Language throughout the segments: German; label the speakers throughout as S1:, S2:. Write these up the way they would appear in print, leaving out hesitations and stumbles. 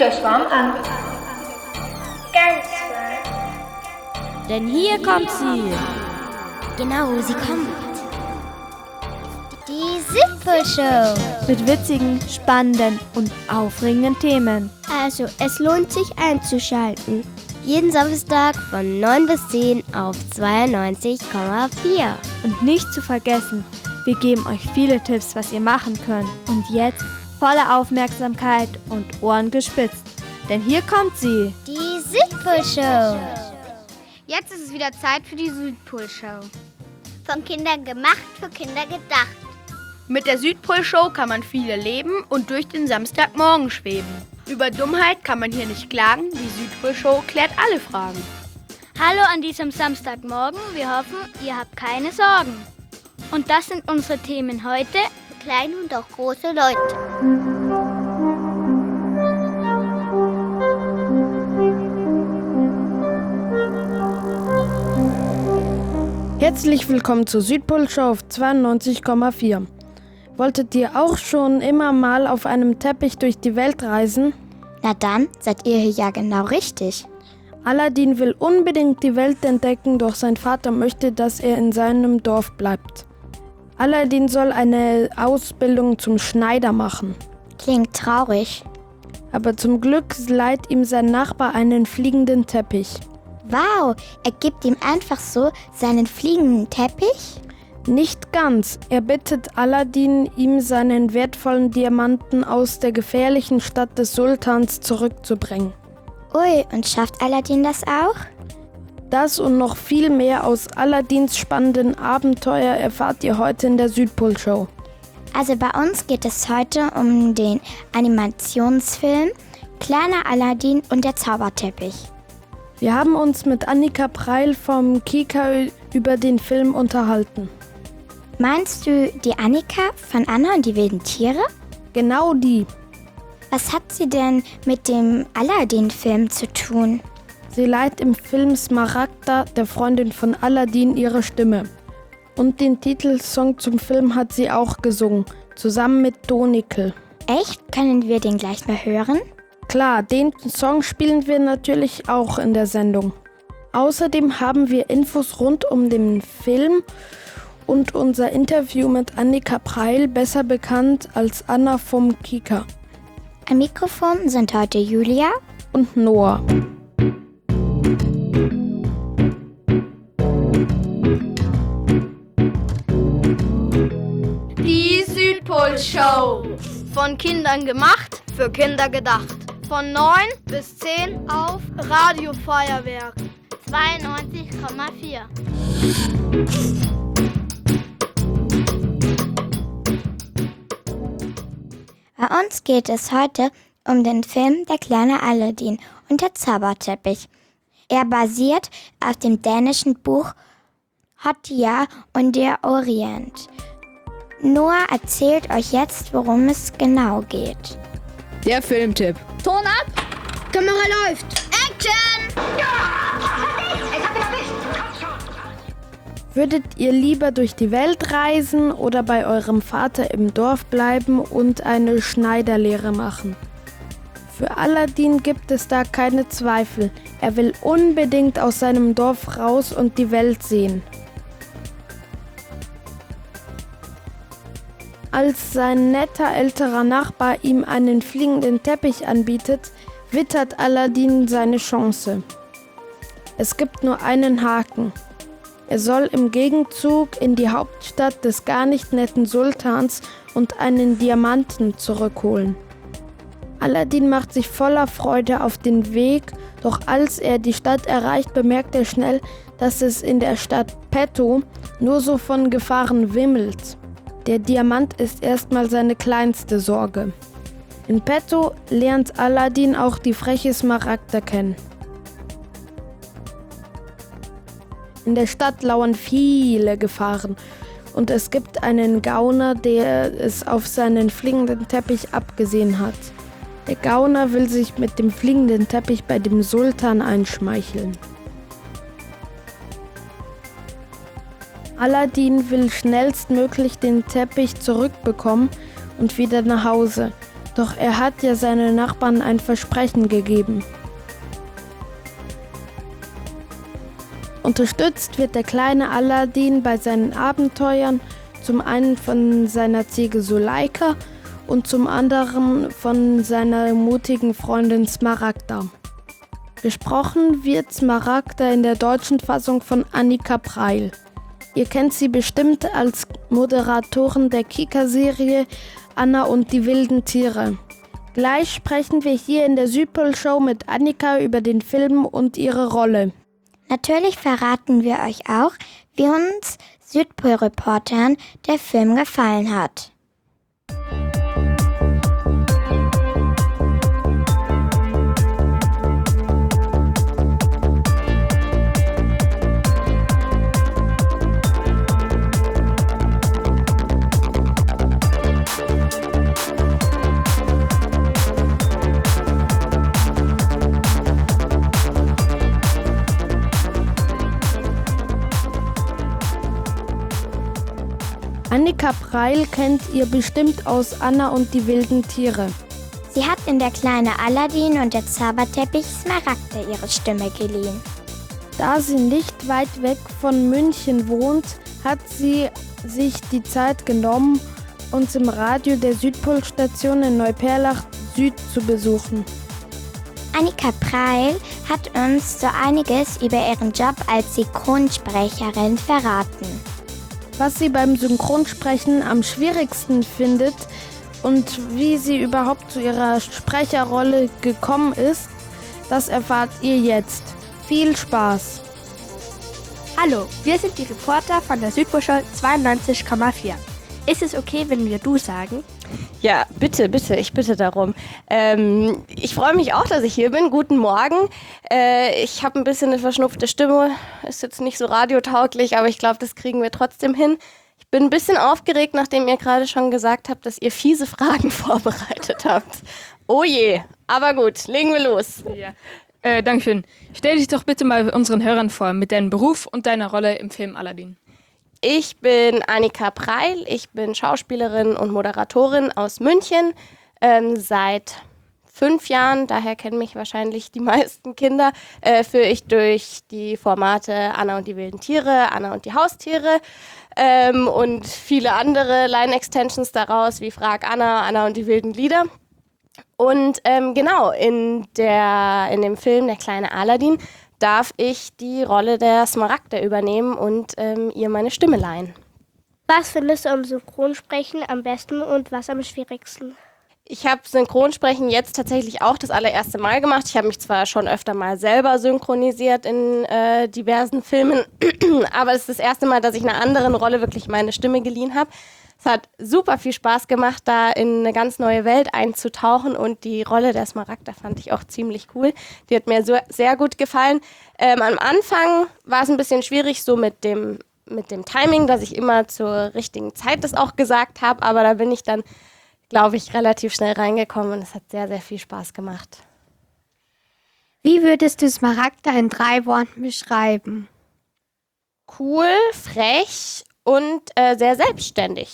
S1: Zieht euch warm an. Ganz warm.
S2: Denn hier kommt sie.
S3: Genau, sie kommt. Die Südpol-Show.
S4: Mit witzigen, spannenden und aufregenden Themen.
S3: Also, es lohnt sich einzuschalten. Jeden Samstag von 9 bis 10 auf 92,4.
S4: Und nicht zu vergessen, wir geben euch viele Tipps, was ihr machen könnt. Und jetzt volle Aufmerksamkeit und Ohren gespitzt. Denn hier kommt sie.
S3: Die Südpol-Show.
S5: Jetzt ist es wieder Zeit für die Südpol-Show.
S3: Von Kindern gemacht, für Kinder gedacht.
S5: Mit der Südpol-Show kann man viel erleben und durch den Samstagmorgen schweben. Über Dummheit kann man hier nicht klagen, die Südpol-Show klärt alle Fragen.
S6: Hallo an diesem Samstagmorgen, wir hoffen, ihr habt keine Sorgen. Und das sind unsere Themen heute.
S3: Für kleine und auch große Leute.
S7: Herzlich willkommen zur Südpol-Show auf 92,4. Wolltet ihr auch schon immer mal auf einem Teppich durch die Welt reisen?
S3: Na dann seid ihr hier ja genau richtig.
S7: Aladdin will unbedingt die Welt entdecken, doch sein Vater möchte, dass er in seinem Dorf bleibt. Aladdin soll eine Ausbildung zum Schneider machen.
S3: Klingt traurig.
S7: Aber zum Glück leiht ihm sein Nachbar einen fliegenden Teppich.
S3: Wow, er gibt ihm einfach so seinen fliegenden Teppich?
S7: Nicht ganz. Er bittet Aladdin, ihm seinen wertvollen Diamanten aus der gefährlichen Stadt des Sultans zurückzubringen.
S3: Ui, und schafft Aladdin das auch?
S7: Das und noch viel mehr aus Aladdins spannenden Abenteuer erfahrt ihr heute in der Südpol-Show.
S3: Also bei uns geht es heute um den Animationsfilm Kleiner Aladdin und der Zauberteppich.
S7: Wir haben uns mit Annika Preil vom Kika über den Film unterhalten.
S3: Meinst du die Annika von Anna und die wilden Tiere?
S7: Genau die.
S3: Was hat sie denn mit dem Aladdin-Film zu tun?
S7: Sie leiht im Film Smaragda, der Freundin von Aladdin, ihre Stimme. Und den Titelsong zum Film hat sie auch gesungen, zusammen mit Donikel.
S3: Echt? Können wir den gleich mal hören?
S7: Klar, den Song spielen wir natürlich auch in der Sendung. Außerdem haben wir Infos rund um den Film und unser Interview mit Annika Preil, besser bekannt als Anna vom Kika.
S3: Am Mikrofon sind heute Julia
S7: und Noah.
S5: Die Südpol-Show. Von Kindern gemacht, für Kinder gedacht. Von 9 bis 10 auf Radio Feuerwerk 92,4.
S3: Bei uns geht es heute um den Film Der kleine Aladdin und der Zauberteppich. Er basiert auf dem dänischen Buch Hotjar und der Orient. Noah erzählt euch jetzt, worum es genau geht.
S8: Der Filmtipp.
S5: Ton ab, Kamera läuft. Action!
S7: Würdet ihr lieber durch die Welt reisen oder bei eurem Vater im Dorf bleiben und eine Schneiderlehre machen? Für Aladdin gibt es da keine Zweifel. Er will unbedingt aus seinem Dorf raus und die Welt sehen. Als sein netter älterer Nachbar ihm einen fliegenden Teppich anbietet, wittert Aladdin seine Chance. Es gibt nur einen Haken. Er soll im Gegenzug in die Hauptstadt des gar nicht netten Sultans und einen Diamanten zurückholen. Aladdin macht sich voller Freude auf den Weg, doch als er die Stadt erreicht, bemerkt er schnell, dass es in der Stadt Petto nur so von Gefahren wimmelt. Der Diamant ist erstmal seine kleinste Sorge. In Petto lernt Aladdin auch die freche Smaragda kennen. In der Stadt lauern viele Gefahren und es gibt einen Gauner, der es auf seinen fliegenden Teppich abgesehen hat. Der Gauner will sich mit dem fliegenden Teppich bei dem Sultan einschmeicheln. Aladdin will schnellstmöglich den Teppich zurückbekommen und wieder nach Hause. Doch er hat ja seinen Nachbarn ein Versprechen gegeben. Unterstützt wird der kleine Aladdin bei seinen Abenteuern zum einen von seiner Ziege Suleika und zum anderen von seiner mutigen Freundin Smaragda. Gesprochen wird Smaragda in der deutschen Fassung von Annika Preil. Ihr kennt sie bestimmt als Moderatorin der Kika-Serie Anna und die wilden Tiere. Gleich sprechen wir hier in der Südpol-Show mit Annika über den Film und ihre Rolle.
S3: Natürlich verraten wir euch auch, wie uns Südpol-Reportern der Film gefallen hat.
S7: Annika Preil kennt ihr bestimmt aus Anna und die wilden Tiere.
S3: Sie hat in Der kleine Aladdin und der Zauberteppich Smaragda ihre Stimme geliehen.
S7: Da sie nicht weit weg von München wohnt, hat sie sich die Zeit genommen, uns im Radio der Südpolstation in Neuperlach Süd zu besuchen.
S3: Annika Preil hat uns so einiges über ihren Job als Synchronsprecherin verraten.
S7: Was sie beim Synchronsprechen am schwierigsten findet und wie sie überhaupt zu ihrer Sprecherrolle gekommen ist, das erfahrt ihr jetzt. Viel Spaß!
S2: Hallo, wir sind die Reporter von der Südpol-Show 92,4. Ist es okay, wenn wir du sagen?
S8: Ja, bitte, ich bitte darum. Ich freue mich auch, dass ich hier bin. Guten Morgen. Ich habe ein bisschen eine verschnupfte Stimme. Ist jetzt nicht so radiotauglich, aber ich glaube, das kriegen wir trotzdem hin. Ich bin ein bisschen aufgeregt, nachdem ihr gerade schon gesagt habt, dass ihr fiese Fragen vorbereitet habt. Oh je, aber gut, legen wir los.
S9: Ja. Dankeschön. Stell dich doch bitte mal unseren Hörern vor, mit deinem Beruf und deiner Rolle im Film Aladdin.
S8: Ich bin Annika Preil, ich bin Schauspielerin und Moderatorin aus München seit 5 Jahren, daher kennen mich wahrscheinlich die meisten Kinder, führe ich durch die Formate Anna und die wilden Tiere, Anna und die Haustiere und viele andere Line-Extensions daraus, wie Frag Anna, Anna und die wilden Lieder. Und genau, in dem Film Der kleine Aladdin darf ich die Rolle der Smaragda übernehmen und ihr meine Stimme leihen.
S6: Was findest du am Synchronsprechen am besten und was am schwierigsten?
S8: Ich habe Synchronsprechen jetzt tatsächlich auch das allererste Mal gemacht. Ich habe mich zwar schon öfter mal selber synchronisiert in diversen Filmen, aber es ist das erste Mal, dass ich einer anderen Rolle wirklich meine Stimme geliehen habe. Es hat super viel Spaß gemacht, da in eine ganz neue Welt einzutauchen und die Rolle der Smaragda fand ich auch ziemlich cool. Die hat mir so sehr gut gefallen. Am Anfang war es ein bisschen schwierig so mit dem Timing, dass ich immer zur richtigen Zeit das auch gesagt habe, aber da bin ich dann, glaube ich, relativ schnell reingekommen und es hat sehr, sehr viel Spaß gemacht.
S2: Wie würdest du Smaragda in 3 Worten beschreiben?
S8: Cool, frech und sehr selbstständig.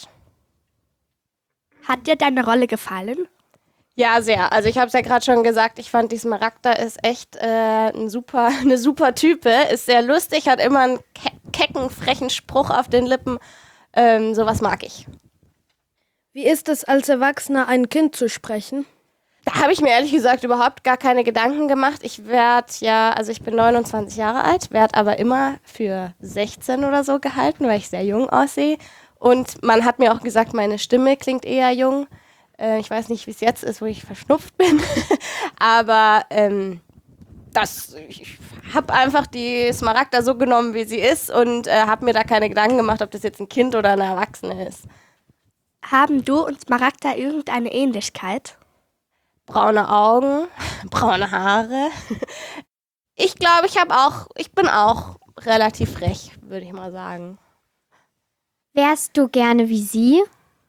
S2: Hat dir deine Rolle gefallen?
S8: Ja, sehr. Also ich habe es ja gerade schon gesagt, ich fand die Smaragda ist echt eine super Type, ist sehr lustig, hat immer einen kecken, frechen Spruch auf den Lippen. Sowas mag ich.
S7: Wie ist es als Erwachsener, ein Kind zu sprechen?
S8: Da habe ich mir ehrlich gesagt überhaupt gar keine Gedanken gemacht. Ich bin 29 Jahre alt, werde aber immer für 16 oder so gehalten, weil ich sehr jung aussehe. Und man hat mir auch gesagt, meine Stimme klingt eher jung. Ich weiß nicht, wie es jetzt ist, wo ich verschnupft bin. Aber ich habe einfach die Smaragda so genommen, wie sie ist und habe mir da keine Gedanken gemacht, ob das jetzt ein Kind oder eine Erwachsene ist.
S2: Haben du und Smaragda irgendeine Ähnlichkeit?
S8: Braune Augen, braune Haare. Ich glaube, ich bin auch relativ frech, würde ich mal sagen.
S3: Wärst du gerne wie sie?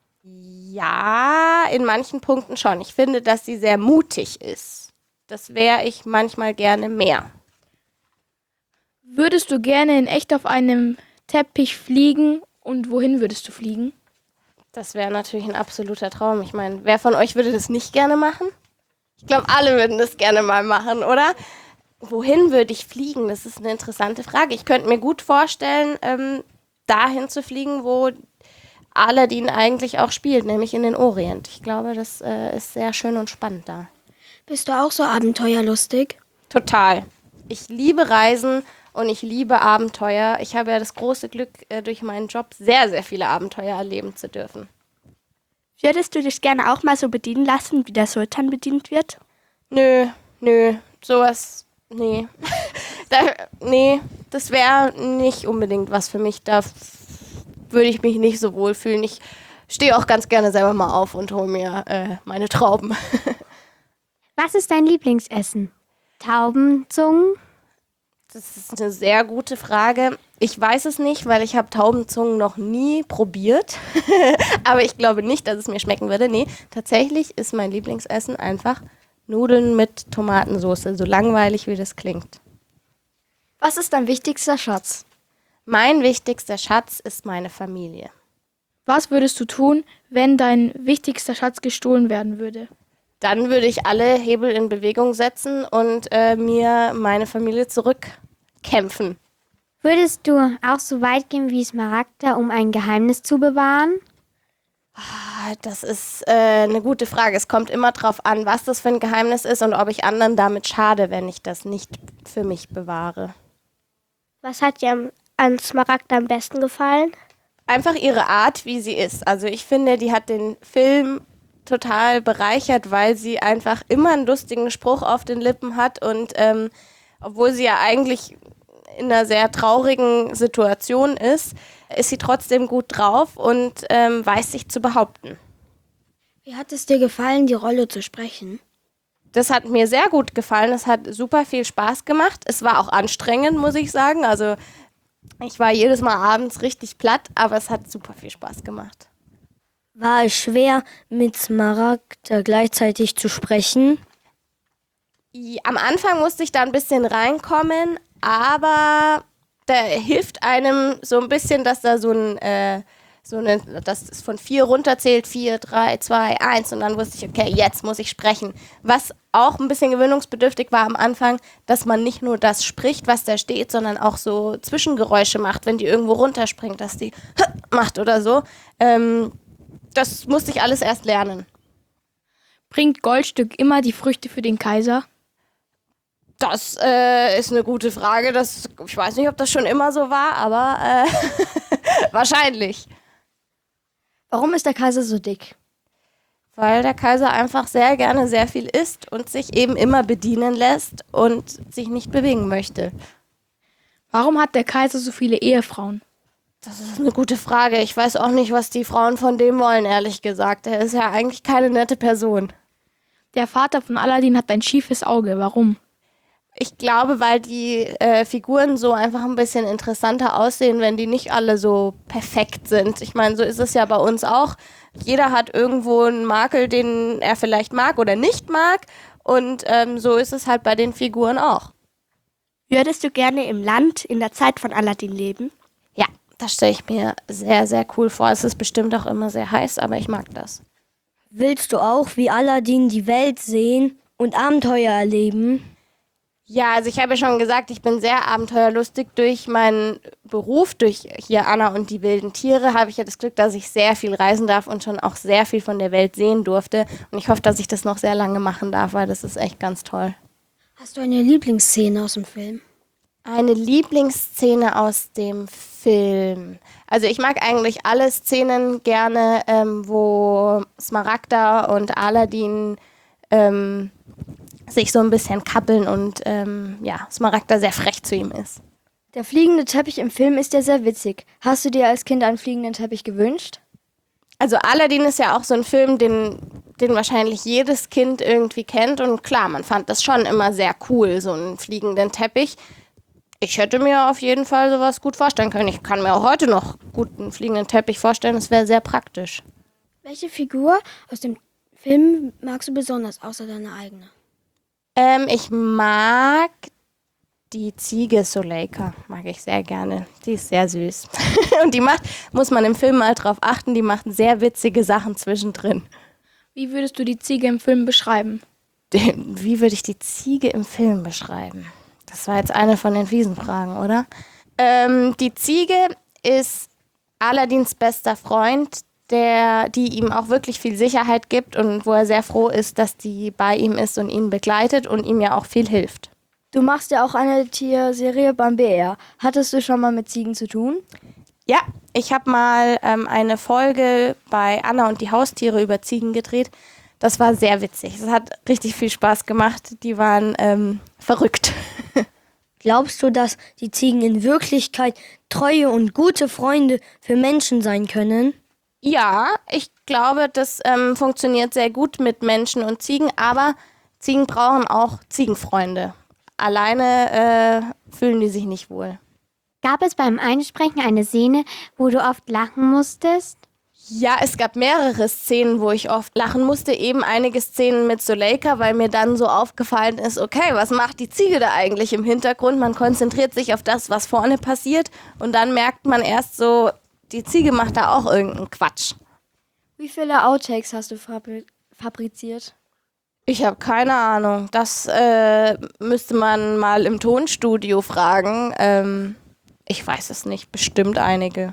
S8: Ja, in manchen Punkten schon. Ich finde, dass sie sehr mutig ist. Das wäre ich manchmal gerne mehr.
S4: Würdest du gerne in echt auf einem Teppich fliegen und wohin würdest du fliegen?
S8: Das wäre natürlich ein absoluter Traum. Ich meine, wer von euch würde das nicht gerne machen? Ich glaube, alle würden das gerne mal machen, oder? Wohin würde ich fliegen? Das ist eine interessante Frage. Ich könnte mir gut vorstellen, dahin zu fliegen, wo Aladdin eigentlich auch spielt, nämlich in den Orient. Ich glaube, das ist sehr schön und spannend da.
S2: Bist du auch so abenteuerlustig?
S8: Total. Ich liebe Reisen und ich liebe Abenteuer. Ich habe ja das große Glück, durch meinen Job sehr, sehr viele Abenteuer erleben zu dürfen.
S2: Würdest du dich gerne auch mal so bedienen lassen, wie der Sultan bedient wird?
S8: Nö, sowas, nee. Nee, das wäre nicht unbedingt was für mich. Da würde ich mich nicht so wohl fühlen. Ich stehe auch ganz gerne selber mal auf und hole mir meine Trauben.
S4: Was ist dein Lieblingsessen? Taubenzungen?
S8: Das ist eine sehr gute Frage. Ich weiß es nicht, weil ich habe Taubenzungen noch nie probiert. Aber ich glaube nicht, dass es mir schmecken würde. Nee, tatsächlich ist mein Lieblingsessen einfach Nudeln mit Tomatensauce, so langweilig wie das klingt.
S2: Was ist dein wichtigster Schatz?
S8: Mein wichtigster Schatz ist meine Familie.
S9: Was würdest du tun, wenn dein wichtigster Schatz gestohlen werden würde?
S8: Dann würde ich alle Hebel in Bewegung setzen und mir meine Familie zurückkämpfen.
S4: Würdest du auch so weit gehen wie Smaragda, um ein Geheimnis zu bewahren?
S8: Das ist eine gute Frage. Es kommt immer drauf an, was das für ein Geheimnis ist und ob ich anderen damit schade, wenn ich das nicht für mich bewahre.
S1: Was hat dir an Smaragda am besten gefallen?
S8: Einfach ihre Art, wie sie ist. Also ich finde, die hat den Film total bereichert, weil sie einfach immer einen lustigen Spruch auf den Lippen hat und obwohl sie ja eigentlich in einer sehr traurigen Situation ist sie trotzdem gut drauf und weiß sich zu behaupten.
S2: Wie hat es dir gefallen, die Rolle zu sprechen?
S8: Das hat mir sehr gut gefallen. Es hat super viel Spaß gemacht. Es war auch anstrengend, muss ich sagen. Also ich war jedes Mal abends richtig platt, aber es hat super viel Spaß gemacht.
S2: War es schwer, mit Smaragda gleichzeitig zu sprechen?
S8: Am Anfang musste ich da ein bisschen reinkommen, aber da hilft einem so ein bisschen, dass da dass es von 4 runterzählt, 4, 3, 2, 1 und dann wusste ich, okay, jetzt muss ich sprechen. Was auch ein bisschen gewöhnungsbedürftig war am Anfang, dass man nicht nur das spricht, was da steht, sondern auch so Zwischengeräusche macht, wenn die irgendwo runterspringt, dass die macht oder so. Das musste ich alles erst lernen.
S9: Bringt Goldstück immer die Früchte für den Kaiser?
S8: Das ist eine gute Frage. Ich weiß nicht, ob das schon immer so war, aber wahrscheinlich.
S2: Warum ist der Kaiser so dick?
S8: Weil der Kaiser einfach sehr gerne sehr viel isst und sich eben immer bedienen lässt und sich nicht bewegen möchte.
S9: Warum hat der Kaiser so viele Ehefrauen?
S8: Das ist eine gute Frage. Ich weiß auch nicht, was die Frauen von dem wollen, ehrlich gesagt. Er ist ja eigentlich keine nette Person.
S9: Der Vater von Aladdin hat ein schiefes Auge. Warum?
S8: Ich glaube, weil die Figuren so einfach ein bisschen interessanter aussehen, wenn die nicht alle so perfekt sind. Ich meine, so ist es ja bei uns auch. Jeder hat irgendwo einen Makel, den er vielleicht mag oder nicht mag. Und so ist es halt bei den Figuren auch.
S2: Würdest du gerne im Land in der Zeit von Aladdin leben?
S8: Ja, das stelle ich mir sehr, sehr cool vor. Es ist bestimmt auch immer sehr heiß, aber ich mag das.
S2: Willst du auch wie Aladdin die Welt sehen und Abenteuer erleben?
S8: Ja, also ich habe ja schon gesagt, ich bin sehr abenteuerlustig. Durch meinen Beruf, durch hier Anna und die wilden Tiere, habe ich ja das Glück, dass ich sehr viel reisen darf und schon auch sehr viel von der Welt sehen durfte. Und ich hoffe, dass ich das noch sehr lange machen darf, weil das ist echt ganz toll.
S2: Hast du eine Lieblingsszene aus dem Film?
S8: Eine Lieblingsszene aus dem Film. Also ich mag eigentlich alle Szenen gerne, wo Smaragda und Aladdin sich so ein bisschen kappeln und Smaragda sehr frech zu ihm ist.
S2: Der fliegende Teppich im Film ist ja sehr witzig. Hast du dir als Kind einen fliegenden Teppich gewünscht?
S8: Also Aladdin ist ja auch so ein Film, den wahrscheinlich jedes Kind irgendwie kennt. Und klar, man fand das schon immer sehr cool, so einen fliegenden Teppich. Ich hätte mir auf jeden Fall sowas gut vorstellen können. Ich kann mir auch heute noch gut einen fliegenden Teppich vorstellen. Das wäre sehr praktisch.
S2: Welche Figur aus dem Film magst du besonders, außer deine eigene?
S8: Ich mag Die Ziege Suleika mag ich sehr gerne. Die ist sehr süß. Und die muss man im Film mal drauf achten, die macht sehr witzige Sachen zwischendrin.
S5: Wie würdest du die Ziege im Film beschreiben?
S8: Wie würde ich die Ziege im Film beschreiben? Das war jetzt eine von den fiesen Fragen, oder? Die Ziege ist Aladins bester Freund, die ihm auch wirklich viel Sicherheit gibt und wo er sehr froh ist, dass die bei ihm ist und ihn begleitet und ihm ja auch viel hilft.
S4: Du machst ja auch eine Tierserie beim BR. Hattest du schon mal mit Ziegen zu tun?
S8: Ja, ich habe mal eine Folge bei Anna und die Haustiere über Ziegen gedreht. Das war sehr witzig. Es hat richtig viel Spaß gemacht. Die waren verrückt.
S4: Glaubst du, dass die Ziegen in Wirklichkeit treue und gute Freunde für Menschen sein können?
S8: Ja, ich glaube, das funktioniert sehr gut mit Menschen und Ziegen, aber Ziegen brauchen auch Ziegenfreunde. Alleine fühlen die sich nicht wohl.
S3: Gab es beim Einsprechen eine Szene, wo du oft lachen musstest?
S8: Ja, es gab mehrere Szenen, wo ich oft lachen musste. Eben einige Szenen mit Suleika, weil mir dann so aufgefallen ist, okay, was macht die Ziege da eigentlich im Hintergrund? Man konzentriert sich auf das, was vorne passiert und dann merkt man erst so, die Ziege macht da auch irgendeinen Quatsch.
S4: Wie viele Outtakes hast du fabriziert?
S8: Ich habe keine Ahnung. Das müsste man mal im Tonstudio fragen. Ich weiß es nicht. Bestimmt einige.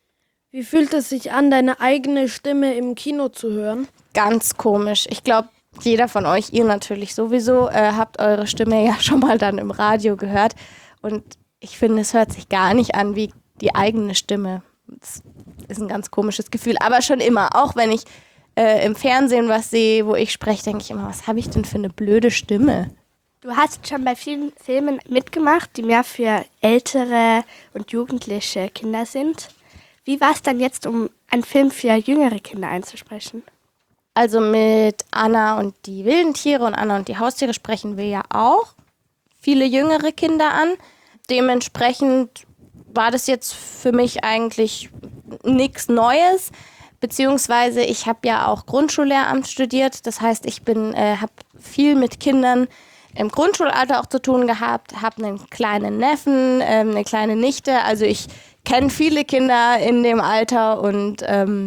S7: Wie fühlt es sich an, deine eigene Stimme im Kino zu hören?
S8: Ganz komisch. Ich glaube, jeder von euch, ihr natürlich sowieso, habt eure Stimme ja schon mal dann im Radio gehört. Und ich finde, es hört sich gar nicht an wie die eigene Stimme. Das ist ein ganz komisches Gefühl. Aber schon immer. Auch wenn ich im Fernsehen was sehe, wo ich spreche, denke ich immer, was habe ich denn für eine blöde Stimme?
S2: Du hast schon bei vielen Filmen mitgemacht, die mehr für ältere und jugendliche Kinder sind. Wie war es dann jetzt, um einen Film für jüngere Kinder einzusprechen?
S8: Also mit Anna und die wilden Tiere und Anna und die Haustiere sprechen wir ja auch viele jüngere Kinder an. Dementsprechend war das jetzt für mich eigentlich nichts Neues. Beziehungsweise ich habe ja auch Grundschullehramt studiert. Das heißt, ich habe viel mit Kindern im Grundschulalter auch zu tun gehabt, habe einen kleinen Neffen, eine kleine Nichte. Also ich kenne viele Kinder in dem Alter und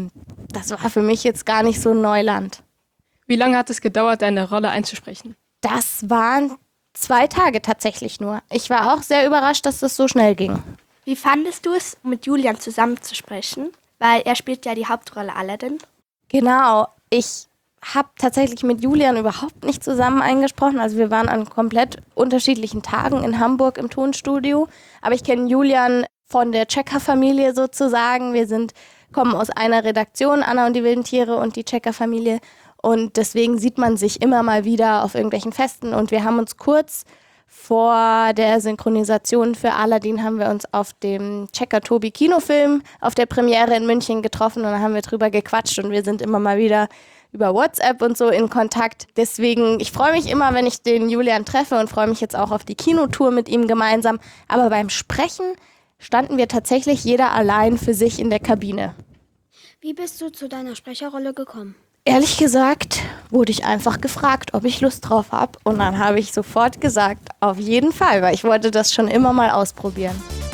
S8: das war für mich jetzt gar nicht so ein Neuland.
S9: Wie lange hat es gedauert, deine Rolle einzusprechen?
S8: Das waren 2 Tage tatsächlich nur. Ich war auch sehr überrascht, dass das so schnell ging.
S2: Wie fandest du es, mit Julian zusammenzusprechen? Weil er spielt ja die Hauptrolle Aladdin.
S8: Genau, ich habe tatsächlich mit Julian überhaupt nicht zusammen eingesprochen. Also wir waren an komplett unterschiedlichen Tagen in Hamburg im Tonstudio. Aber ich kenne Julian von der Checker-Familie sozusagen. Wir kommen aus einer Redaktion, Anna und die wilden Tiere und die Checker-Familie. Und deswegen sieht man sich immer mal wieder auf irgendwelchen Festen. Und wir haben uns kurz vor der Synchronisation für Aladdin haben wir uns auf dem Checker-Tobi-Kinofilm auf der Premiere in München getroffen und dann haben wir drüber gequatscht und wir sind immer mal wieder über WhatsApp und so in Kontakt. Deswegen, ich freue mich immer, wenn ich den Julian treffe und freue mich jetzt auch auf die Kinotour mit ihm gemeinsam. Aber beim Sprechen standen wir tatsächlich jeder allein für sich in der Kabine.
S1: Wie bist du zu deiner Sprecherrolle gekommen?
S8: Ehrlich gesagt wurde ich einfach gefragt, ob ich Lust drauf habe. Und dann habe ich sofort gesagt, auf jeden Fall, weil ich wollte das schon immer mal ausprobieren.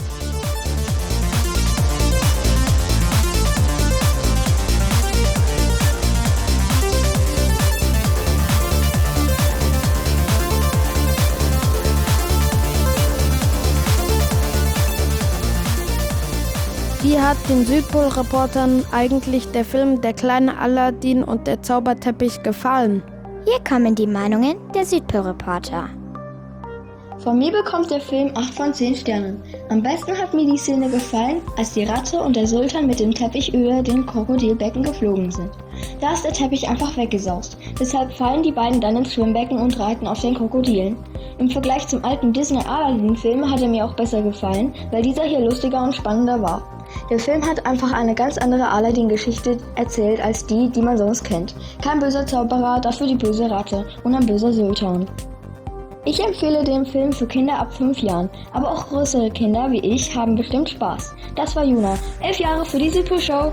S7: Wie hat den Südpol-Reportern eigentlich der Film Der kleine Aladdin und der Zauberteppich gefallen?
S3: Hier kommen die Meinungen der Südpol-Reporter.
S10: Von mir bekommt der Film 8 von 10 Sternen. Am besten hat mir die Szene gefallen, als die Ratte und der Sultan mit dem Teppich über den Krokodilbecken geflogen sind. Da ist der Teppich einfach weggesaust. Deshalb fallen die beiden dann ins Schwimmbecken und reiten auf den Krokodilen. Im Vergleich zum alten Disney-Aladdin-Film hat er mir auch besser gefallen, weil dieser hier lustiger und spannender war. Der Film hat einfach eine ganz andere Aladdin-Geschichte erzählt als die man sonst kennt. Kein böser Zauberer, dafür die böse Ratte und ein böser Sultan. Ich empfehle den Film für Kinder ab 5 Jahren, aber auch größere Kinder wie ich haben bestimmt Spaß. Das war Juna, 11 Jahre für die Südpol-Show.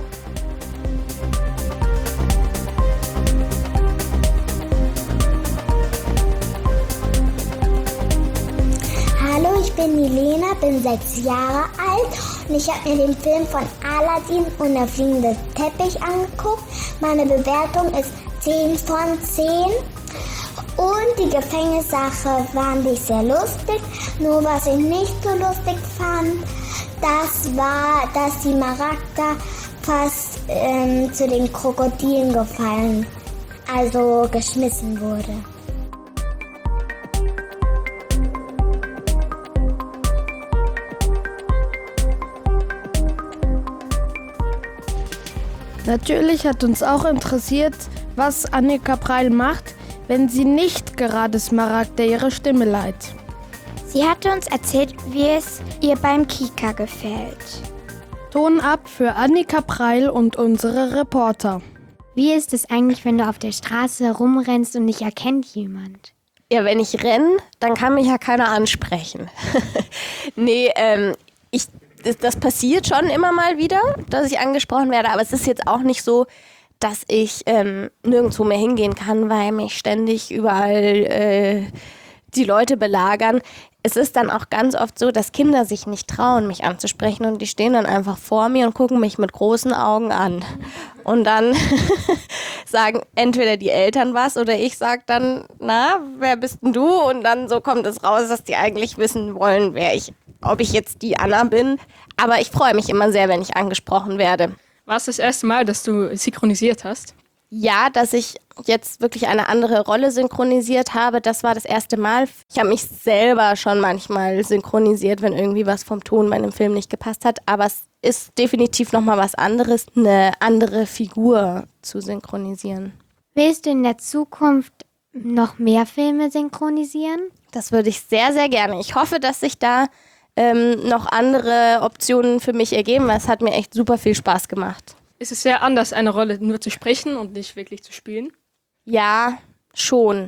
S11: Hallo, ich
S3: bin Milena, bin 6 Jahre alt und ich habe mir den Film von Aladdin und der fliegende Teppich angeguckt. Meine Bewertung ist 10 von 10. Und die Gefängnissache fand ich sehr lustig. Nur was ich nicht so lustig fand, das war, dass die Maragda fast zu den Krokodilen gefallen, also geschmissen wurde.
S7: Natürlich hat uns auch interessiert, was Annika Preil macht, wenn sie nicht gerade Smaragda ihre Stimme leiht.
S3: Sie hatte uns erzählt, wie es ihr beim Kika gefällt.
S7: Ton ab für Annika Preil und unsere Reporter.
S11: Wie ist es eigentlich, wenn du auf der Straße rumrennst und dich erkennt jemand?
S8: Ja, wenn ich renne, dann kann mich ja keiner ansprechen. Nee, das passiert schon immer mal wieder, dass ich angesprochen werde, aber es ist jetzt auch nicht so, dass ich nirgendwo mehr hingehen kann, weil mich ständig überall die Leute belagern. Es ist dann auch ganz oft so, dass Kinder sich nicht trauen, mich anzusprechen und die stehen dann einfach vor mir und gucken mich mit großen Augen an. Und dann sagen entweder die Eltern was oder ich sage dann, na, wer bist denn du? Und dann so kommt es raus, dass die eigentlich wissen wollen, ob ich jetzt die Anna bin. Aber ich freue mich immer sehr, wenn ich angesprochen werde.
S9: War es das erste Mal, dass du synchronisiert hast?
S8: Ja, dass ich jetzt wirklich eine andere Rolle synchronisiert habe, das war das erste Mal. Ich habe mich selber schon manchmal synchronisiert, wenn irgendwie was vom Ton bei einem Film nicht gepasst hat. Aber es ist definitiv nochmal was anderes, eine andere Figur zu synchronisieren.
S11: Willst du in der Zukunft noch mehr Filme synchronisieren?
S8: Das würde ich sehr, sehr gerne. Ich hoffe, dass sich da noch andere Optionen für mich ergeben, weil es hat mir echt super viel Spaß gemacht.
S9: Ist es sehr anders, eine Rolle nur zu sprechen und nicht wirklich zu spielen?
S8: Ja, schon.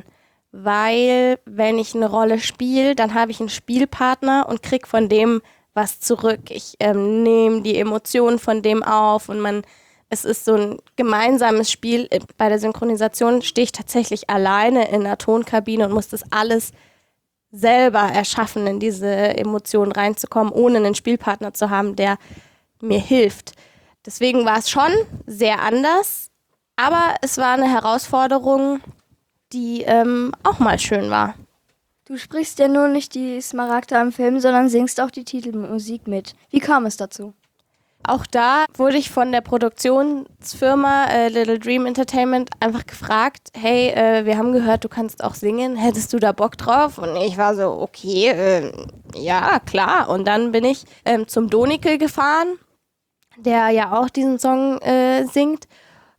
S8: Weil, wenn ich eine Rolle spiele, dann habe ich einen Spielpartner und kriege von dem was zurück. Ich nehme die Emotionen von dem auf und es ist so ein gemeinsames Spiel. Bei der Synchronisation stehe ich tatsächlich alleine in der Tonkabine und muss das alles selber erschaffen, in diese Emotionen reinzukommen, ohne einen Spielpartner zu haben, der mir hilft. Deswegen war es schon sehr anders, aber es war eine Herausforderung, die auch mal schön war.
S12: Du sprichst ja nur nicht die Smaragda im Film, sondern singst auch die Titelmusik mit. Wie kam es dazu?
S8: Auch da wurde ich von der Produktionsfirma Little Dream Entertainment einfach gefragt, hey, wir haben gehört, du kannst auch singen, hättest du da Bock drauf? Und ich war so, okay, ja, klar. Und dann bin ich zum Donikel gefahren, der ja auch diesen Song singt.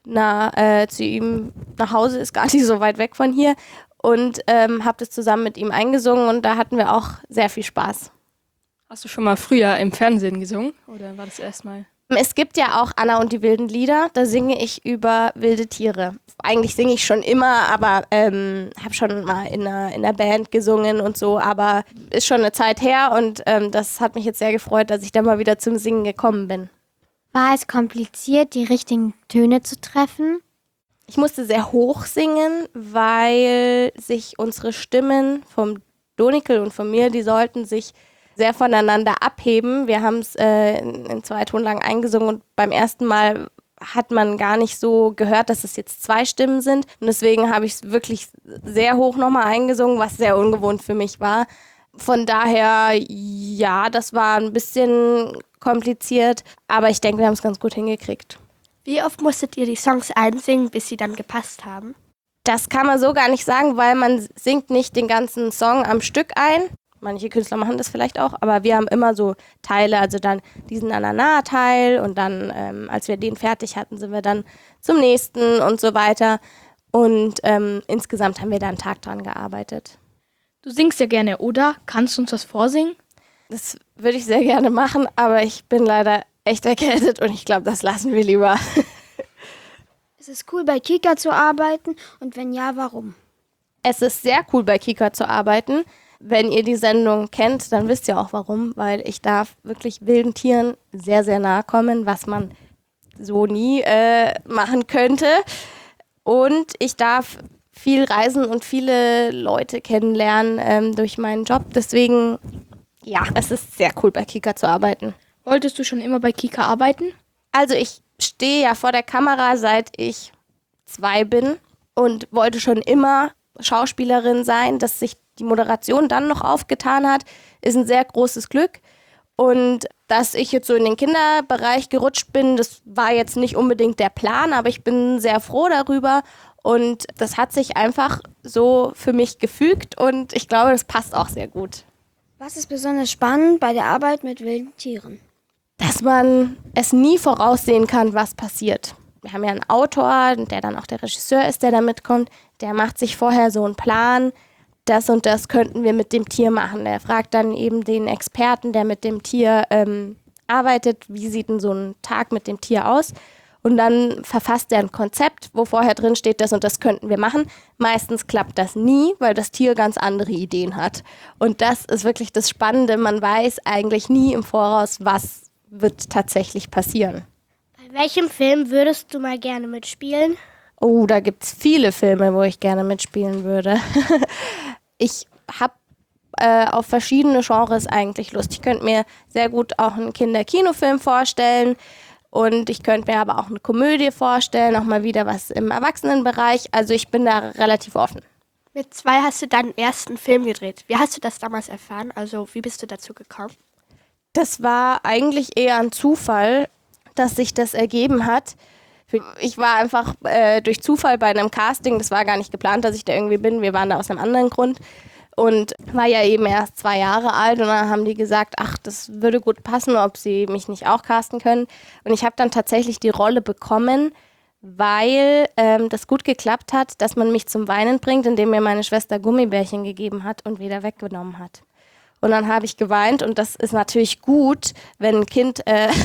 S8: Zu ihm nach Hause, ist gar nicht so weit weg von hier. Und habe das zusammen mit ihm eingesungen und da hatten wir auch sehr viel Spaß.
S9: Hast du schon mal früher im Fernsehen gesungen oder war das erstmal?
S8: Es gibt ja auch Anna und die wilden Lieder, da singe ich über wilde Tiere. Eigentlich singe ich schon immer, aber habe schon mal in einer Band gesungen und so, aber ist schon eine Zeit her und das hat mich jetzt sehr gefreut, dass ich da mal wieder zum Singen gekommen bin.
S11: War es kompliziert, die richtigen Töne zu treffen?
S8: Ich musste sehr hoch singen, weil sich unsere Stimmen vom Donikel und von mir, die sollten sich sehr voneinander abheben. Wir haben es in 2 Ton lang eingesungen und beim ersten Mal hat man gar nicht so gehört, dass es jetzt 2 Stimmen sind. Und deswegen habe ich es wirklich sehr hoch nochmal eingesungen, was sehr ungewohnt für mich war. Von daher, ja, das war ein bisschen kompliziert, aber ich denke, wir haben es ganz gut hingekriegt.
S2: Wie oft musstet ihr die Songs einsingen, bis sie dann gepasst haben?
S8: Das kann man so gar nicht sagen, weil man singt nicht den ganzen Song am Stück ein. Manche Künstler machen das vielleicht auch, aber wir haben immer so Teile, also dann diesen Anana-Teil und dann, als wir den fertig hatten, sind wir dann zum nächsten und so weiter. Und insgesamt haben wir da einen Tag dran gearbeitet.
S5: Du singst ja gerne, oder? Kannst du uns das vorsingen?
S8: Das würde ich sehr gerne machen, aber ich bin leider echt erkältet und ich glaube, das lassen wir lieber.
S1: Ist es cool, bei Kika zu arbeiten und wenn ja, warum?
S8: Es ist sehr cool, bei Kika zu arbeiten. Wenn ihr die Sendung kennt, dann wisst ihr auch warum, weil ich darf wirklich wilden Tieren sehr, sehr nahe kommen, was man so nie machen könnte. Und ich darf viel reisen und viele Leute kennenlernen durch meinen Job. Deswegen, Ja, es ist sehr cool, bei Kika zu arbeiten.
S5: Wolltest du schon immer bei Kika arbeiten?
S8: Also ich stehe ja vor der Kamera, seit ich 2 bin und wollte schon immer Schauspielerin sein. Dass sich die Moderation dann noch aufgetan hat, ist ein sehr großes Glück. Und dass ich jetzt so in den Kinderbereich gerutscht bin, das war jetzt nicht unbedingt der Plan, aber ich bin sehr froh darüber. Und das hat sich einfach so für mich gefügt und ich glaube, das passt auch sehr gut.
S1: Was ist besonders spannend bei der Arbeit mit wilden Tieren?
S8: Dass man es nie voraussehen kann, was passiert. Wir haben ja einen Autor, der dann auch der Regisseur ist, der da mitkommt. Der macht sich vorher so einen Plan, das und das könnten wir mit dem Tier machen. Der fragt dann eben den Experten, der mit dem Tier arbeitet, wie sieht denn so ein Tag mit dem Tier aus? Und dann verfasst er ein Konzept, wo vorher drin steht, das und das könnten wir machen. Meistens klappt das nie, weil das Tier ganz andere Ideen hat. Und das ist wirklich das Spannende. Man weiß eigentlich nie im Voraus, was wird tatsächlich passieren.
S6: Bei welchem Film würdest du mal gerne mitspielen?
S8: Oh, da gibt es viele Filme, wo ich gerne mitspielen würde. Ich habe auf verschiedene Genres eigentlich Lust. Ich könnte mir sehr gut auch einen Kinderkinofilm vorstellen. Und ich könnte mir aber auch eine Komödie vorstellen, auch mal wieder was im Erwachsenenbereich. Also ich bin da relativ offen.
S2: Mit 2 hast du deinen ersten Film gedreht. Wie hast du das damals erfahren? Also wie bist du dazu gekommen?
S8: Das war eigentlich eher ein Zufall, dass sich das ergeben hat. Ich war einfach durch Zufall bei einem Casting. Das war gar nicht geplant, dass ich da irgendwie bin. Wir waren da aus einem anderen Grund. Und war ja eben erst 2 Jahre alt und dann haben die gesagt, ach, das würde gut passen, ob sie mich nicht auch casten können. Und ich habe dann tatsächlich die Rolle bekommen, weil das gut geklappt hat, dass man mich zum Weinen bringt, indem mir meine Schwester Gummibärchen gegeben hat und wieder weggenommen hat. Und dann habe ich geweint und das ist natürlich gut, wenn ein Kind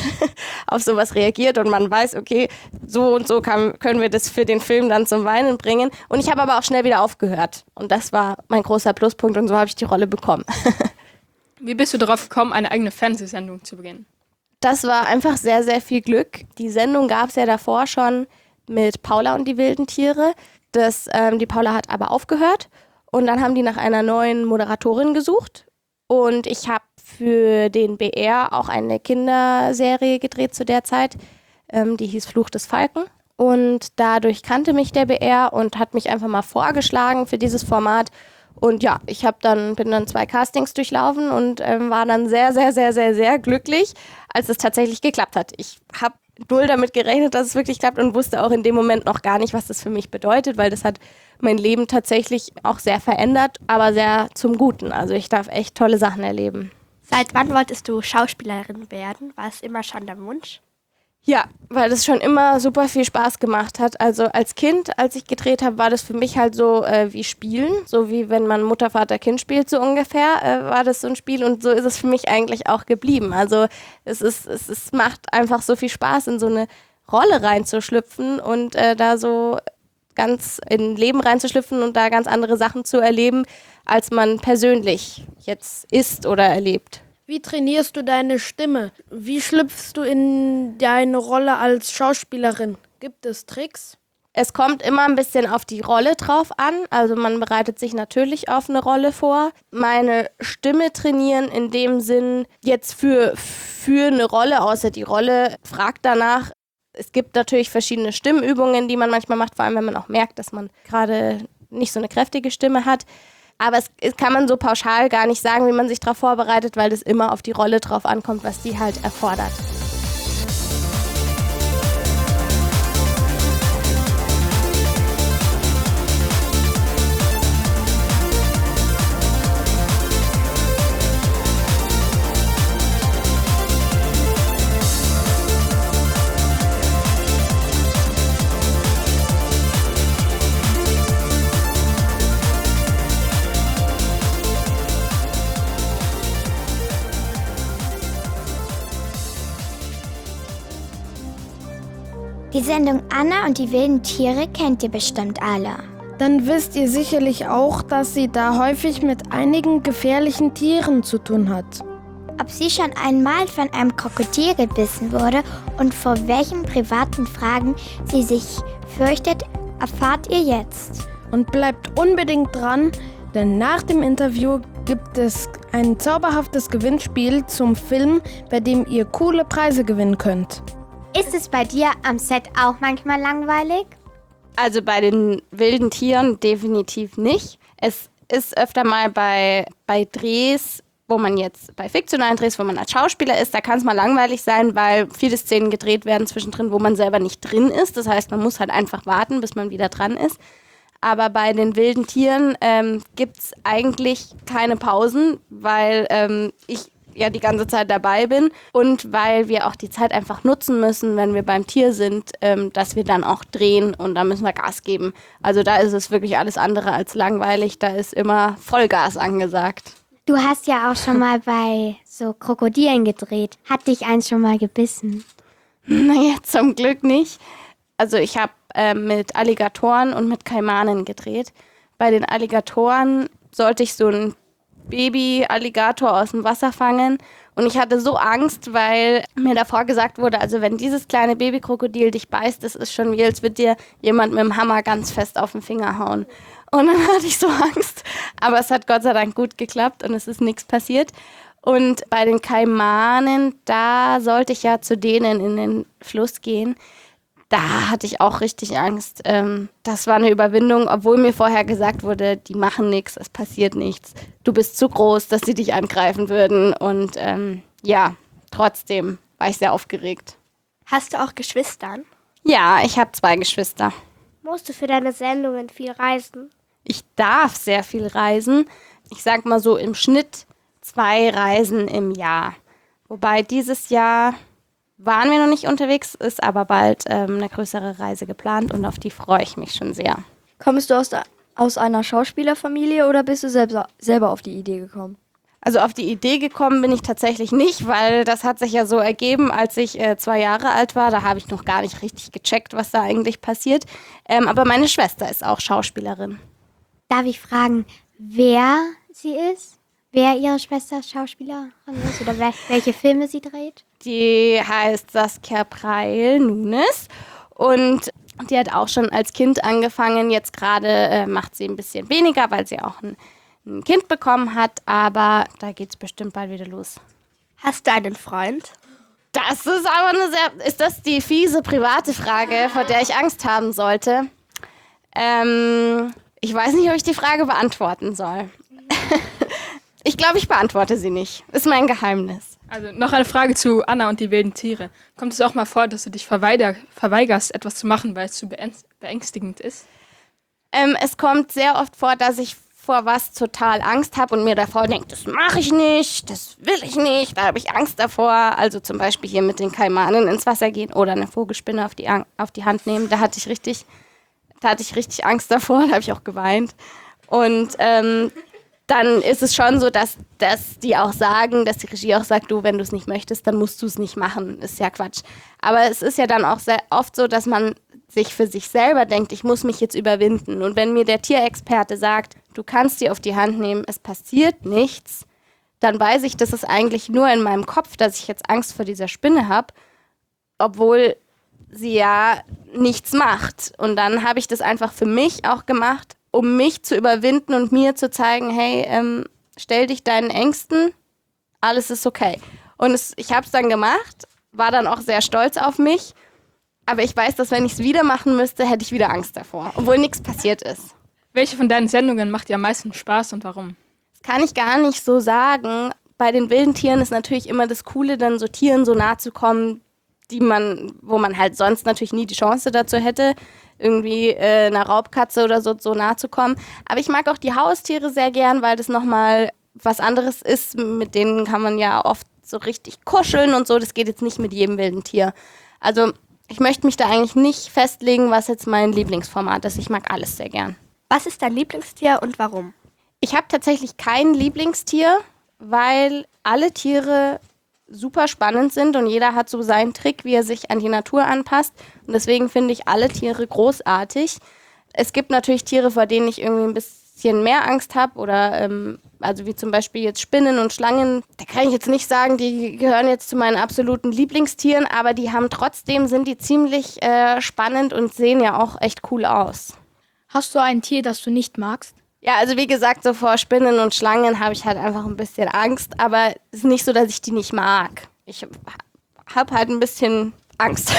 S8: auf sowas reagiert und man weiß, okay, so und so können wir das für den Film dann zum Weinen bringen. Und ich habe aber auch schnell wieder aufgehört und das war mein großer Pluspunkt und so habe ich die Rolle bekommen.
S9: Wie bist du darauf gekommen, eine eigene Fernsehsendung zu beginnen?
S8: Das war einfach sehr, sehr viel Glück. Die Sendung gab es ja davor schon mit Paula und die wilden Tiere. Die Paula hat aber aufgehört und dann haben die nach einer neuen Moderatorin gesucht. Und ich habe für den BR auch eine Kinderserie gedreht zu der Zeit, die hieß Fluch des Falken. Und dadurch kannte mich der BR und hat mich einfach mal vorgeschlagen für dieses Format. Und ja, ich bin dann 2 Castings durchlaufen und war dann sehr, sehr, sehr, sehr, sehr glücklich, als es tatsächlich geklappt hat. Ich habe null damit gerechnet, dass es wirklich klappt und wusste auch in dem Moment noch gar nicht, was das für mich bedeutet, weil das hat mein Leben tatsächlich auch sehr verändert, aber sehr zum Guten. Also ich darf echt tolle Sachen erleben.
S2: Seit wann wolltest du Schauspielerin werden? War es immer schon dein Wunsch?
S8: Ja, weil das schon immer super viel Spaß gemacht hat. Also als Kind, als ich gedreht habe, war das für mich halt so wie Spielen. So wie wenn man Mutter, Vater, Kind spielt, so ungefähr, war das so ein Spiel. Und so ist es für mich eigentlich auch geblieben. Also es macht einfach so viel Spaß, in so eine Rolle reinzuschlüpfen und da so ganz in Leben reinzuschlüpfen und da ganz andere Sachen zu erleben, als man persönlich jetzt ist oder erlebt.
S7: Wie trainierst du deine Stimme? Wie schlüpfst du in deine Rolle als Schauspielerin? Gibt es Tricks?
S8: Es kommt immer ein bisschen auf die Rolle drauf an. Also man bereitet sich natürlich auf eine Rolle vor. Meine Stimme trainieren in dem Sinn jetzt für eine Rolle, außer die Rolle fragt danach. Es gibt natürlich verschiedene Stimmübungen, die man manchmal macht, vor allem wenn man auch merkt, dass man gerade nicht so eine kräftige Stimme hat. Aber es kann man so pauschal gar nicht sagen, wie man sich darauf vorbereitet, weil das immer auf die Rolle drauf ankommt, was die halt erfordert.
S3: Die Sendung Anna und die wilden Tiere kennt ihr bestimmt alle.
S7: Dann wisst ihr sicherlich auch, dass sie da häufig mit einigen gefährlichen Tieren zu tun hat.
S3: Ob sie schon einmal von einem Krokodil gebissen wurde und vor welchen privaten Fragen sie sich fürchtet, erfahrt ihr jetzt.
S7: Und bleibt unbedingt dran, denn nach dem Interview gibt es ein zauberhaftes Gewinnspiel zum Film, bei dem ihr coole Preise gewinnen könnt.
S11: Ist es bei dir am Set auch manchmal langweilig?
S8: Also bei den wilden Tieren definitiv nicht. Es ist öfter mal bei Drehs, wo man jetzt bei fiktionalen Drehs, wo man als Schauspieler ist, da kann es mal langweilig sein, weil viele Szenen gedreht werden zwischendrin, wo man selber nicht drin ist. Das heißt, man muss halt einfach warten, bis man wieder dran ist. Aber bei den wilden Tieren gibt es eigentlich keine Pausen, weil ich ja die ganze Zeit dabei bin und weil wir auch die Zeit einfach nutzen müssen, wenn wir beim Tier sind, dass wir dann auch drehen und da müssen wir Gas geben. Also da ist es wirklich alles andere als langweilig, da ist immer Vollgas angesagt.
S11: Du hast ja auch schon mal bei so Krokodilen gedreht. Hat dich eins schon mal gebissen?
S8: Naja, zum Glück nicht. Also ich habe mit Alligatoren und mit Kaimanen gedreht. Bei den Alligatoren sollte ich so einen Baby-Alligator aus dem Wasser fangen und ich hatte so Angst, weil mir davor gesagt wurde, also wenn dieses kleine Babykrokodil dich beißt, das ist schon wie, als würde dir jemand mit dem Hammer ganz fest auf den Finger hauen. Und dann hatte ich so Angst, aber es hat Gott sei Dank gut geklappt und es ist nichts passiert. Und bei den Kaimanen, da sollte ich ja zu denen in den Fluss gehen. Da hatte ich auch richtig Angst. Das war eine Überwindung, obwohl mir vorher gesagt wurde, die machen nichts, es passiert nichts. Du bist zu groß, dass sie dich angreifen würden. Und ja, trotzdem war ich sehr aufgeregt.
S2: Hast du auch Geschwistern?
S8: Ja, ich habe 2 Geschwister.
S6: Musst du für deine Sendungen viel reisen?
S8: Ich darf sehr viel reisen. Ich sag mal so im Schnitt 2 Reisen im Jahr. Wobei dieses Jahr waren wir noch nicht unterwegs, ist aber bald eine größere Reise geplant und auf die freue ich mich schon sehr.
S12: Kommst du aus einer Schauspielerfamilie oder bist du selber auf die Idee gekommen?
S8: Also auf die Idee gekommen bin ich tatsächlich nicht, weil das hat sich ja so ergeben, als ich 2 Jahre alt war. Da habe ich noch gar nicht richtig gecheckt, was da eigentlich passiert. Aber meine Schwester ist auch Schauspielerin.
S11: Darf ich fragen, wer sie ist? Wer ihre Schwester Schauspielerin ist oder welche Filme sie dreht?
S8: Die heißt Saskia Preil-Nunes und die hat auch schon als Kind angefangen. Jetzt gerade macht sie ein bisschen weniger, weil sie auch ein Kind bekommen hat, aber da geht's bestimmt bald wieder los.
S2: Hast du einen Freund?
S8: Das ist aber ist das die fiese private Frage, vor der ich Angst haben sollte? Ich weiß nicht, ob ich die Frage beantworten soll. Ich glaube, ich beantworte sie nicht. Ist mein Geheimnis.
S9: Also noch eine Frage zu Anna und die wilden Tiere. Kommt es auch mal vor, dass du dich verweigerst, etwas zu machen, weil es zu beängstigend ist?
S8: Es kommt sehr oft vor, dass ich vor was total Angst habe und mir davor denke, das mache ich nicht, das will ich nicht, da habe ich Angst davor. Also zum Beispiel hier mit den Kaimanen ins Wasser gehen oder eine Vogelspinne auf die Hand nehmen. Da hatte ich richtig Angst davor, da habe ich auch geweint. Und dann ist es schon so, dass die auch sagen, dass die Regie auch sagt, du, wenn du es nicht möchtest, dann musst du es nicht machen. Ist ja Quatsch. Aber es ist ja dann auch sehr oft so, dass man sich für sich selber denkt, ich muss mich jetzt überwinden. Und wenn mir der Tierexperte sagt, du kannst die auf die Hand nehmen, es passiert nichts, dann weiß ich, das ist eigentlich nur in meinem Kopf, dass ich jetzt Angst vor dieser Spinne habe, obwohl sie ja nichts macht. Und dann habe ich das einfach für mich auch gemacht, um mich zu überwinden und mir zu zeigen, hey, stell dich deinen Ängsten, alles ist okay. Und ich habe es dann gemacht, war dann auch sehr stolz auf mich, aber ich weiß, dass wenn ich es wieder machen müsste, hätte ich wieder Angst davor, obwohl nichts passiert ist.
S9: Welche von deinen Sendungen macht dir am meisten Spaß und warum?
S8: Das kann ich gar nicht so sagen. Bei den wilden Tieren ist natürlich immer das Coole, dann so Tieren so nah zu kommen, wo man halt sonst natürlich nie die Chance dazu hätte, irgendwie einer Raubkatze oder so nah zu kommen. Aber ich mag auch die Haustiere sehr gern, weil das nochmal was anderes ist. Mit denen kann man ja oft so richtig kuscheln und so. Das geht jetzt nicht mit jedem wilden Tier. Also ich möchte mich da eigentlich nicht festlegen, was jetzt mein Lieblingsformat ist. Ich mag alles sehr gern.
S2: Was ist dein Lieblingstier und warum?
S8: Ich habe tatsächlich kein Lieblingstier, weil alle Tiere super spannend sind und jeder hat so seinen Trick, wie er sich an die Natur anpasst. Und deswegen finde ich alle Tiere großartig. Es gibt natürlich Tiere, vor denen ich irgendwie ein bisschen mehr Angst habe oder also wie zum Beispiel jetzt Spinnen und Schlangen. Da kann ich jetzt nicht sagen, die gehören jetzt zu meinen absoluten Lieblingstieren, aber sind die ziemlich spannend und sehen ja auch echt cool aus.
S5: Hast du ein Tier, das du nicht magst?
S8: Ja, also wie gesagt, so vor Spinnen und Schlangen habe ich halt einfach ein bisschen Angst, aber es ist nicht so, dass ich die nicht mag. Ich habe halt ein bisschen Angst.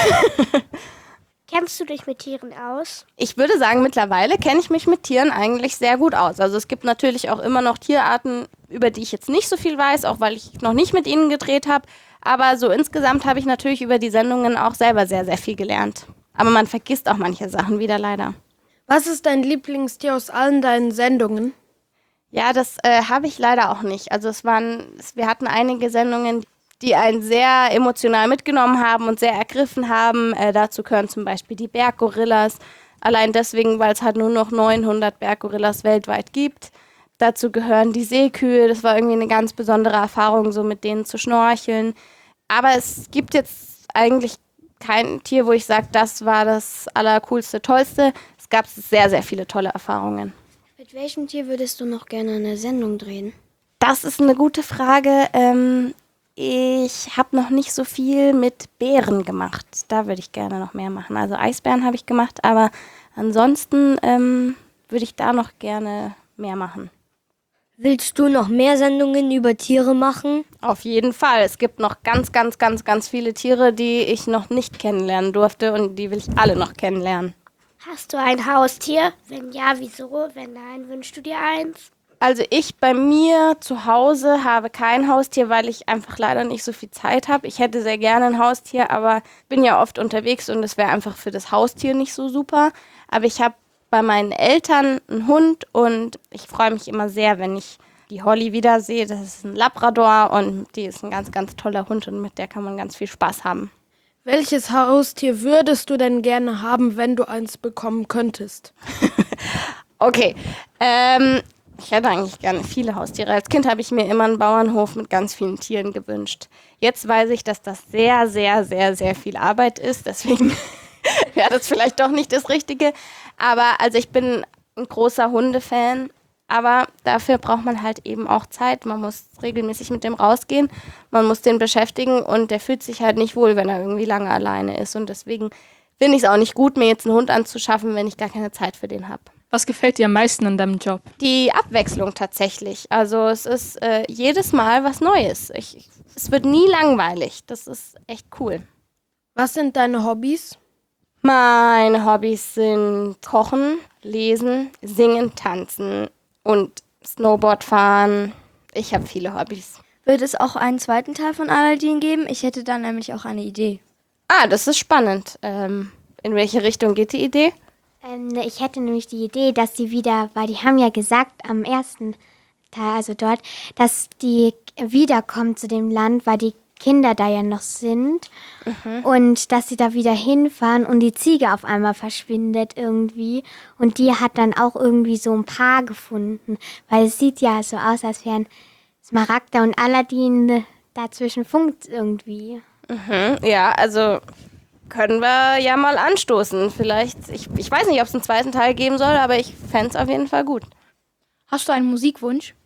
S11: Kennst du dich mit Tieren aus?
S8: Ich würde sagen, mittlerweile kenne ich mich mit Tieren eigentlich sehr gut aus. Also es gibt natürlich auch immer noch Tierarten, über die ich jetzt nicht so viel weiß, auch weil ich noch nicht mit ihnen gedreht habe. Aber so insgesamt habe ich natürlich über die Sendungen auch selber sehr, sehr viel gelernt. Aber man vergisst auch manche Sachen wieder leider.
S7: Was ist dein Lieblingstier aus allen deinen Sendungen?
S8: Ja, das habe ich leider auch nicht. Also wir hatten einige Sendungen, die einen sehr emotional mitgenommen haben und sehr ergriffen haben. Dazu gehören zum Beispiel die Berggorillas. Allein deswegen, weil es halt nur noch 900 Berggorillas weltweit gibt. Dazu gehören die Seekühe. Das war irgendwie eine ganz besondere Erfahrung, so mit denen zu schnorcheln. Aber es gibt jetzt eigentlich kein Tier, wo ich sage, das war das allercoolste, tollste. Es gab sehr, sehr viele tolle Erfahrungen.
S1: Mit welchem Tier würdest du noch gerne eine Sendung drehen?
S8: Das ist eine gute Frage. Ich habe noch nicht so viel mit Bären gemacht. Da würde ich gerne noch mehr machen. Also Eisbären habe ich gemacht, aber ansonsten würde ich da noch gerne mehr machen.
S13: Willst du noch mehr Sendungen über Tiere machen?
S8: Auf jeden Fall. Es gibt noch ganz, ganz, ganz, ganz viele Tiere, die ich noch nicht kennenlernen durfte und die will ich alle noch kennenlernen.
S11: Hast du ein Haustier? Wenn ja, wieso? Wenn nein, wünschst du dir eins?
S8: Also ich bei mir zu Hause habe kein Haustier, weil ich einfach leider nicht so viel Zeit habe. Ich hätte sehr gerne ein Haustier, aber bin ja oft unterwegs und es wäre einfach für das Haustier nicht so super. Aber ich habe bei meinen Eltern einen Hund und ich freue mich immer sehr, wenn ich die Holly wiedersehe. Das ist ein Labrador und die ist ein ganz, ganz toller Hund und mit der kann man ganz viel Spaß haben.
S7: Welches Haustier würdest du denn gerne haben, wenn du eins bekommen könntest?
S8: Okay, ich hätte eigentlich gerne viele Haustiere. Als Kind habe ich mir immer einen Bauernhof mit ganz vielen Tieren gewünscht. Jetzt weiß ich, dass das sehr, sehr, sehr, sehr viel Arbeit ist. Deswegen wäre das vielleicht doch nicht das Richtige. Aber also ich bin ein großer Hundefan. Aber dafür braucht man halt eben auch Zeit. Man muss regelmäßig mit dem rausgehen. Man muss den beschäftigen und der fühlt sich halt nicht wohl, wenn er irgendwie lange alleine ist. Und deswegen finde ich es auch nicht gut, mir jetzt einen Hund anzuschaffen, wenn ich gar keine Zeit für den habe.
S9: Was gefällt dir am meisten an deinem Job?
S8: Die Abwechslung tatsächlich. Also es ist jedes Mal was Neues. Es wird nie langweilig. Das ist echt cool.
S7: Was sind deine Hobbys?
S8: Meine Hobbys sind Kochen, Lesen, Singen, Tanzen und Snowboard fahren. Ich habe viele Hobbys.
S12: Wird es auch einen zweiten Teil von Aladdin geben? Ich hätte da nämlich auch eine Idee.
S8: Ah, das ist spannend. In welche Richtung geht die Idee?
S11: Ich hätte nämlich die Idee, dass sie wieder, weil die haben ja gesagt am ersten Teil, also dort, dass die wiederkommen zu dem Land, weil die Kinder da ja noch sind und dass sie da wieder hinfahren und die Ziege auf einmal verschwindet irgendwie und die hat dann auch irgendwie so ein Paar gefunden, weil es sieht ja so aus, als wären Smaragda und Aladdin dazwischen funkt irgendwie.
S8: Ja, also können wir ja mal anstoßen. Vielleicht, ich weiß nicht, ob es einen zweiten Teil geben soll, aber ich fände es auf jeden Fall gut.
S5: Hast du einen Musikwunsch?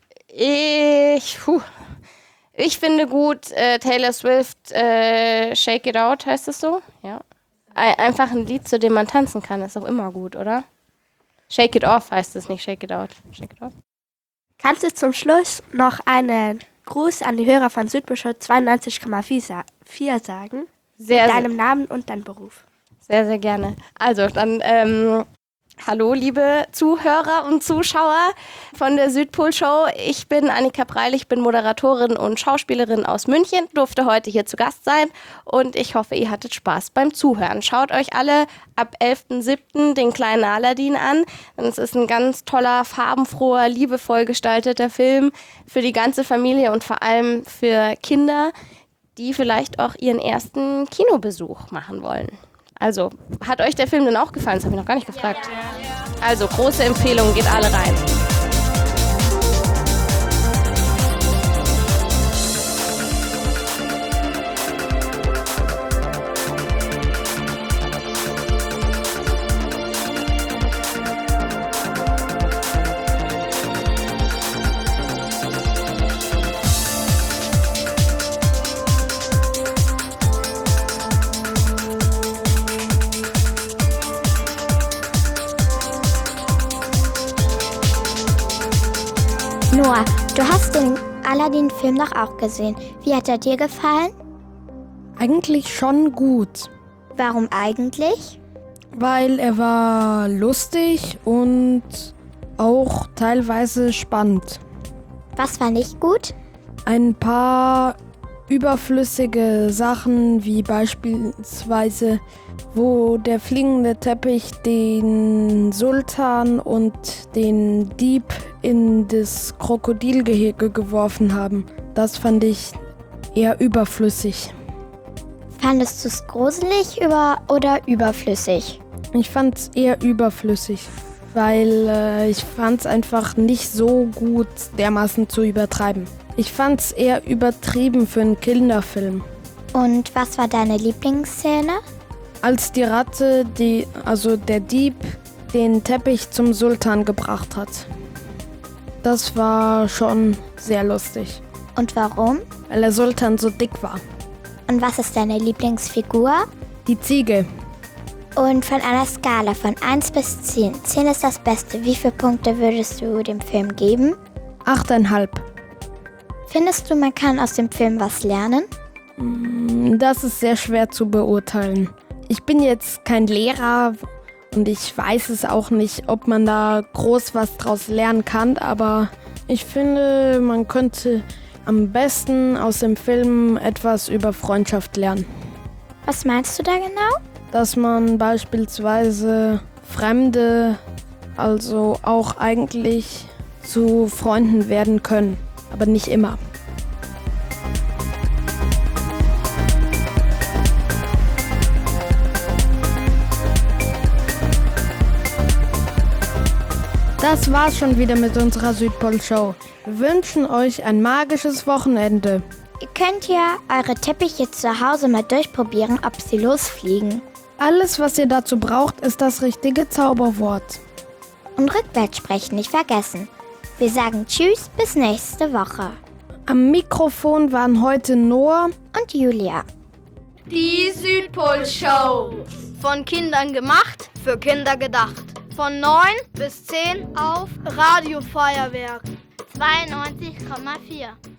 S8: Ich finde gut Taylor Swift, Shake It Out, heißt das so? Ja. Einfach ein Lied, zu dem man tanzen kann, ist auch immer gut, oder? Shake It Off heißt es, nicht Shake It Out. Shake It Off.
S2: Kannst du zum Schluss noch einen Gruß an die Hörer von Südpol-Show 92,4 sagen?
S8: Sehr,
S2: deinem Namen und deinem Beruf.
S8: Sehr, sehr gerne. Also dann, hallo liebe Zuhörer und Zuschauer von der Südpol-Show. Ich bin Annika Preil, ich bin Moderatorin und Schauspielerin aus München, durfte heute hier zu Gast sein und ich hoffe, ihr hattet Spaß beim Zuhören. Schaut euch alle ab 11.07. den kleinen Aladdin an. Es ist ein ganz toller, farbenfroher, liebevoll gestalteter Film für die ganze Familie und vor allem für Kinder, die vielleicht auch ihren ersten Kinobesuch machen wollen. Also, hat euch der Film denn auch gefallen? Das habe ich noch gar nicht gefragt. Also, große Empfehlung, geht alle rein.
S3: Noah, du hast den Aladdin-Film doch auch gesehen. Wie hat er dir gefallen?
S7: Eigentlich schon gut.
S3: Warum eigentlich?
S7: Weil er war lustig und auch teilweise spannend.
S3: Was war nicht gut?
S7: Ein paar überflüssige Sachen, wie beispielsweise, wo der fliegende Teppich den Sultan und den Dieb in das Krokodilgehege geworfen haben. Das fand ich eher überflüssig.
S3: Fandest du es gruselig oder überflüssig?
S7: Ich fand es eher überflüssig, weil ich fand es einfach nicht so gut, dermaßen zu übertreiben. Ich fand es eher übertrieben für einen Kinderfilm.
S3: Und was war deine Lieblingsszene?
S7: Als die Ratte, der Dieb, den Teppich zum Sultan gebracht hat. Das war schon sehr lustig.
S3: Und warum?
S7: Weil der Sultan so dick war.
S3: Und was ist deine Lieblingsfigur?
S7: Die Ziege.
S3: Und von einer Skala von 1 bis 10. 10 ist das Beste. Wie viele Punkte würdest du dem Film geben?
S7: 8,5.
S3: Findest du, man kann aus dem Film was lernen?
S7: Das ist sehr schwer zu beurteilen. Ich bin jetzt kein Lehrer und ich weiß es auch nicht, ob man da groß was draus lernen kann, aber ich finde, man könnte am besten aus dem Film etwas über Freundschaft lernen.
S3: Was meinst du da genau?
S7: Dass man beispielsweise Fremde, also auch eigentlich zu Freunden werden können, aber nicht immer. Das war's schon wieder mit unserer Südpol-Show. Wir wünschen euch ein magisches Wochenende.
S3: Ihr könnt ja eure Teppiche zu Hause mal durchprobieren, ob sie losfliegen.
S7: Alles, was ihr dazu braucht, ist das richtige Zauberwort.
S3: Und rückwärts sprechen nicht vergessen. Wir sagen Tschüss, bis nächste Woche.
S7: Am Mikrofon waren heute Noah
S3: und Julia.
S5: Die Südpol-Show. Von Kindern gemacht, für Kinder gedacht. Von 9 bis 10 auf Radio Feuerwerk
S6: 92,4.